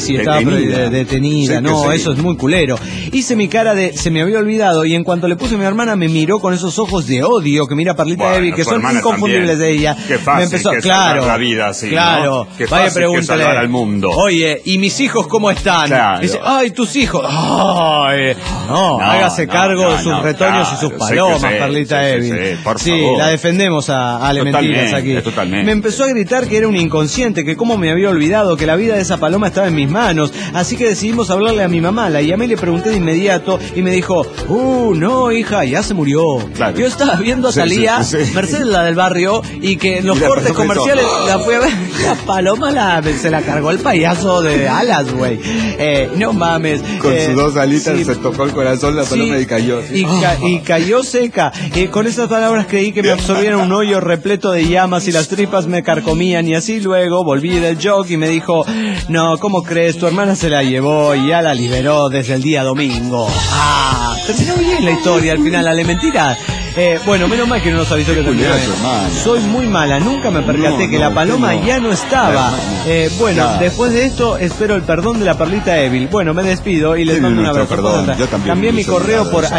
detenida. No, eso es muy culero. Hice mi cara de se me había olvidado y en cuanto le puse a mi hermana me miró con esos ojos de odio que mira Perlita Evil, que son inconfundibles de ella. Qué fácil, me empezó, que la vida así, claro, ¿no? Qué vaya pregúntale al mundo. Oye, ¿y mis hijos cómo están? Claro. Dice, ay, tus hijos. Ay, hágase cargo de sus retoños y sus palomas, Perlita Evil. Sí, la defendemos a Ale Mentiras aquí. Totalmente. Me empezó a gritar que era un inconsciente, que cómo me había olvidado, que la vida de esa paloma estaba en mis manos. Así que decidimos hablarle a mi mamá. La llamé y le pregunté de inmediato y me dijo, no, hija, ya se murió. Claro. Yo estaba viendo a Talía, Mercedes, la del barrio, y que en los cortes comerciales la fui a ver. La paloma se la cargó el payaso de alas, güey. No mames. Con sus dos alitas se tocó el corazón la paloma y cayó. Y cayó seca. Con esas palabras creí que me absorbieron un hoyo repleto de llamas y las tripas me carcomían, y así luego volví del jog y me dijo, no, ¿cómo crees? Tu hermana se la llevó y ya la liberó desde el día domingo. Terminó bien la historia al final, Ale Mentiras. Bueno, menos mal que no nos avisó que terminó. Soy muy mala, nunca me percaté que la paloma ya no estaba. Bueno, después de esto espero el perdón de la Perlita Evil. Bueno, me despido y les mando un abrazo. Cambié mi correo por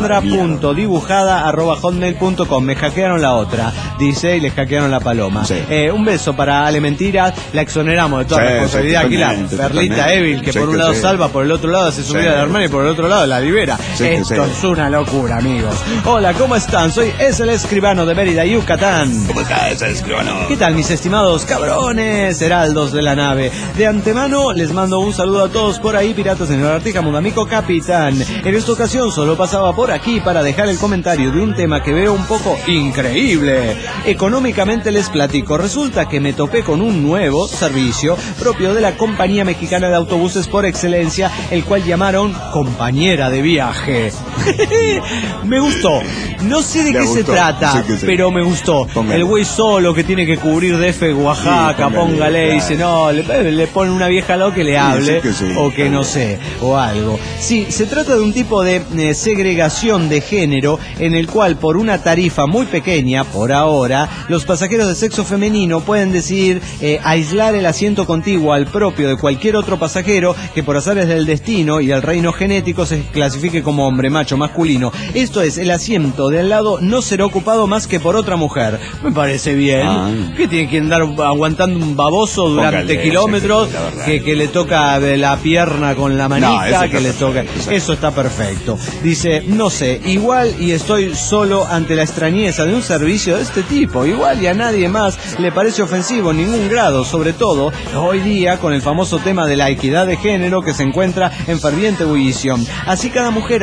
alejandra.dibujada@hotmail.com. Me hackearon la otra, dice, y les hackearon la paloma. Un beso para Ale Mentiras. La exoneramos de toda responsabilidad. Aquí la Perlita Evil, que por un lado salva, por el otro lado hace subir a la hermana y por el otro lado la libera. Esto es una locura, amigos. Hola, ¿cómo están? Soy el Escribano de Mérida, Yucatán. ¿Cómo está ese Escribano? ¿Qué tal, mis estimados cabrones heraldos de la nave? De antemano les mando un saludo a todos por ahí, piratas en el Artija Mudamico Capitán. En esta ocasión solo pasaba por aquí para dejar el comentario de un tema que veo un poco increíble. Económicamente les platico. Resulta que me topé con un nuevo servicio propio de la compañía mexicana de autobuses por excelencia, el cual llamaron Compañera de Viaje. Me gustó. No sé de qué se trata, pero me gustó. El güey solo que tiene que cubrir DF Oaxaca, póngale, y dice, no, le pone una vieja loca que le hable, o que no sé, o algo. Sí, se trata de un tipo de segregación de género, en el cual por una tarifa muy pequeña, por ahora, los pasajeros de sexo femenino pueden decidir aislar el asiento contiguo al propio de cualquier otro pasajero que por azares del destino y el reino genético se clasifique como hombre macho masculino. Esto es, el asiento de al lado no será ocupado más que por otra mujer. Me parece bien. Que tiene que andar aguantando un baboso durante kilómetros, que le toca la pierna con la manita, que le toca. Eso está perfecto. Dice, no sé, igual y estoy solo ante la extrañeza de un servicio de este tipo. Igual y a nadie más le parece ofensivo en ningún grado, sobre todo hoy día con el famoso tema de la equidad de género que se encuentra en ferviente ebullición. Así cada mujer ahora tiene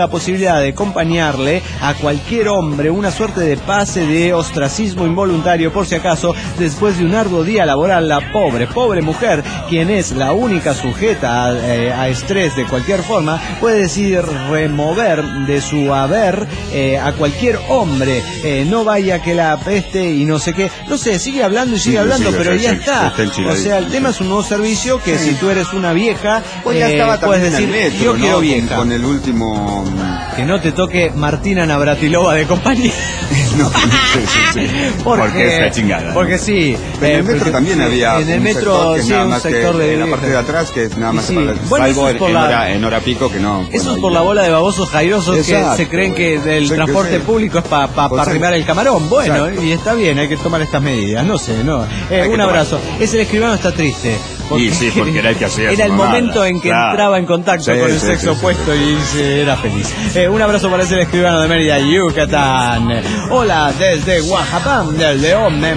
la posibilidad de acompañarle a cualquier hombre, una suerte de pase de ostracismo involuntario, por si acaso, después de un arduo día laboral. La pobre mujer, quien es la única sujeta a estrés de cualquier forma, puede decidir remover de su haber a cualquier hombre. No vaya que la peste y no sé qué. No sé, sigue hablando y sigue hablando, pero ya está. O sea, el tema es un nuevo servicio que si tú eres una vieja, puedes decir, metro, yo quiero vieja. Con el último... Que no te toque Martina Navratilova de compañía. No, sí. Porque es la chingada. Porque sí. En el metro también había en el metro, sector, sí, un sector de... En la parte de atrás, que es nada más... Sí. Salvo en hora pico, que no... Eso es por la bola de babosos jairosos que se creen que el transporte público es para arrimar el camarón. Bueno, y está bien, hay que tomar estas medidas. No sé, no. Un abrazo. Ese escribano está triste. Porque era el que hacía. Era el momento en que entraba en contacto con el sexo opuesto y era feliz. Un abrazo para ese escribano de Mérida, Yucatán. Hola, desde Oaxaca, desde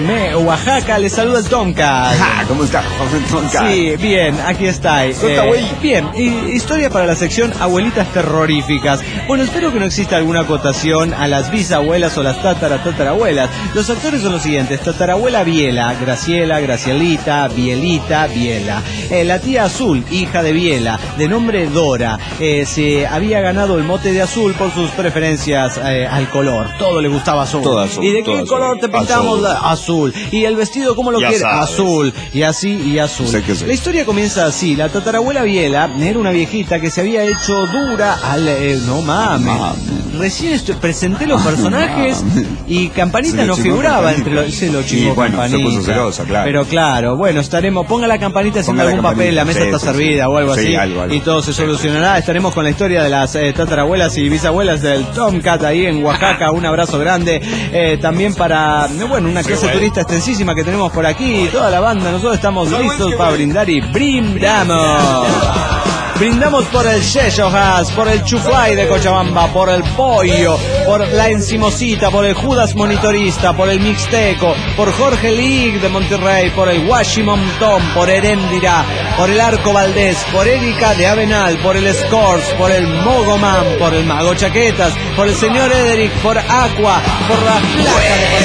Oaxaca, les saluda el Tomcat. ¿Cómo está, Tomcat? Sí, bien, aquí está. Bien, historia para la sección Abuelitas Terroríficas. Bueno, espero que no exista alguna acotación a las bisabuelas o las tatarabuelas. Los actores son los siguientes: tatarabuela Biela, Gracielita, Bielita, Biela. La tía Azul, hija de Biela, de nombre Dora, se había ganado el mote de azul por sus preferencias al color. Todo le gustaba azul. ¿Y de qué color te pintamos? Azul. ¿Y el vestido cómo lo quieres? Azul. Y así y azul. La historia comienza así. La tatarabuela Biela era una viejita que se había hecho dura al... no mames. Recién presenté los personajes y Campanita no figuraba entre los... Se lo chingó Campanita. Se puso celosa, claro. Pero claro, bueno, estaremos... Ponga la Campanita haciendo algún papel, la mesa está servida o algo así, algo. Y todo se solucionará. Estaremos con la historia de las tatarabuelas y bisabuelas del Tomcat ahí en Oaxaca. Un abrazo grande. También para, una clase turista extensísima que tenemos por aquí. Toda la banda, nosotros estamos listos para brindar y brindamos. Brindamos por el Checho Haas, por el Chuflay de Cochabamba, por el Pollo, por la Encimosita, por el Judas Monitorista, por el Mixteco, por Jorge League de Monterrey, por el Washimontón, por Heréndira, por el Arco Valdés, por Erika de Avenal, por el Scores, por el Mogoman, por el Mago Chaquetas, por el señor Ederic, por Aqua, por la Placa de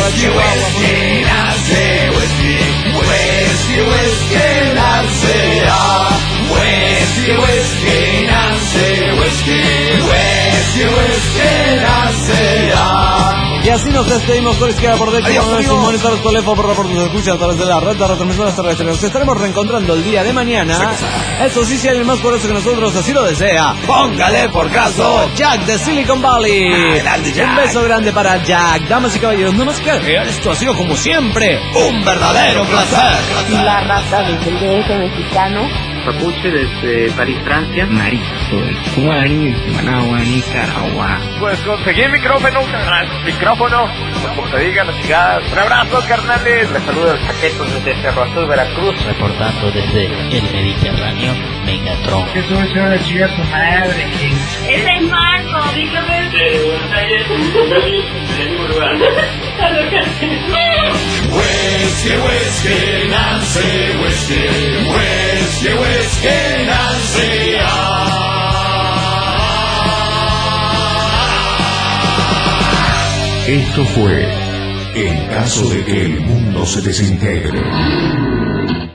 Y así nos despedimos por izquierda, por derecha, por nuestros monitores, teléfono, por reportes de escucha a través de la red de retransmisiones terrestres. Nos estaremos reencontrando el día de mañana. Eso sí, si alguien más por eso que nosotros así lo desea, póngale por caso Jack de Silicon Valley. Un beso grande para Jack. Damas y caballeros, no más que agregar, esto ha sido como siempre un verdadero placer. La raza del DF mexicano. Papuche desde París, Francia. Marito, Guaraní, Managua, Nicaragua. Pues conseguí el micrófono, como te digan las chicas. Un abrazo, carnales. Les saluda el Paquetos desde Cerro Azul, Veracruz. Reportando desde el Mediterráneo, Megatron. Eso es una chica su madre. Ese es Marco, dígame. Whiskey, Nancy, whiskey, Nancy. Esto fue En caso de que el mundo se desintegre.